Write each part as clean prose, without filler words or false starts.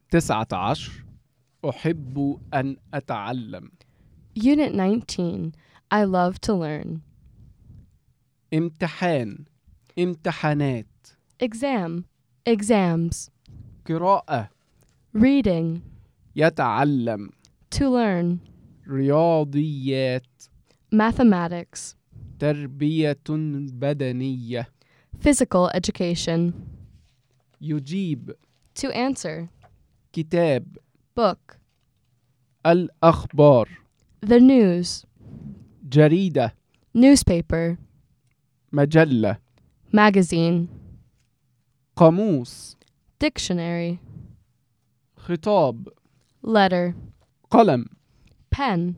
19 أحب أن أتعلم. Unit 19. I love to learn. امتحان، امتحانات. Exam. Exams. قراءة، Reading. يتعلم. To learn. رياضيات. Mathematics. تربية بدنية. Physical education. يجيب. To answer. كتاب. Book. الأخبار. The news. جريدة. Newspaper. مجلة. Magazine. قاموس. Dictionary. خطاب. Letter. قلم. Pen.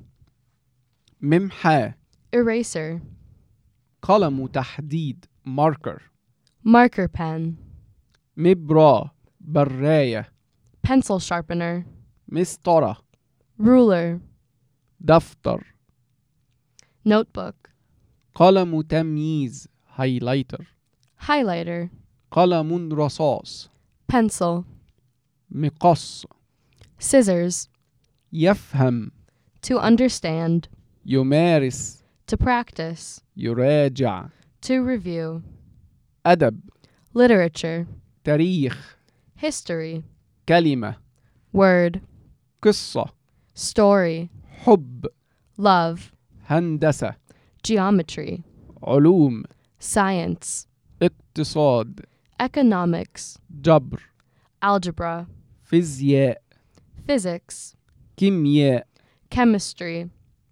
ممحاة. Eraser. قلم تحديد ماركر. Marker pen. مبراة. براية. Pencil sharpener. مسطرة. Ruler. دفتر. Notebook. قلم تمييز هايلايتر. Highlighter. قلم رصاص. Pencil. مقص. Scissors. يفهم. To understand. يمارس. To practice. يراجع. To review. أدب. Literature. تاريخ. History. كلمة. Word. قصة. Story. حب. Love. هندسة. Geometry. علوم. Science. اقتصاد. Economics. جبر. Algebra. فيزياء. Physics. كيمياء. Chemistry.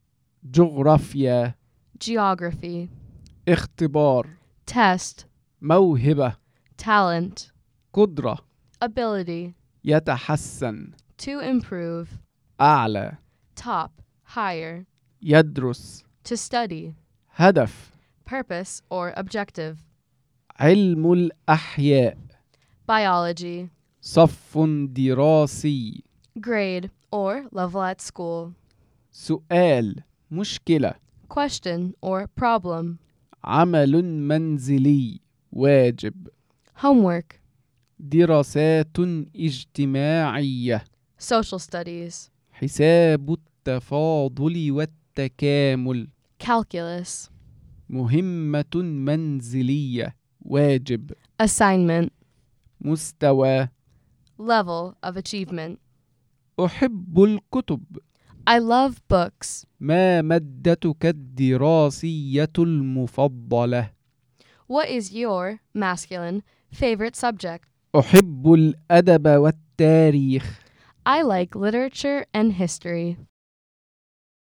جغرافيا. Geography. اختبار. Test. موهبة. Talent. قدرة. Ability. يتحسن. To improve. أعلى. Top. Higher. يدرس. To study. هدف. Purpose or objective. علم الأحياء. Biology. صف دراسي. Grade or level at school. سؤال. مشكلة. Question or problem. عمل منزلي. واجب. Homework. دراسات اجتماعية. Social studies. حساب التفاضل والتكامل. Calculus. مهمة منزلية. واجب. Assignment. مستوى. Level of achievement. أحب الكتب. I love books. ما مادتك الدراسية المفضلة؟ What is your, masculine, favorite subject? أحب الأدب والتاريخ. I like literature and history.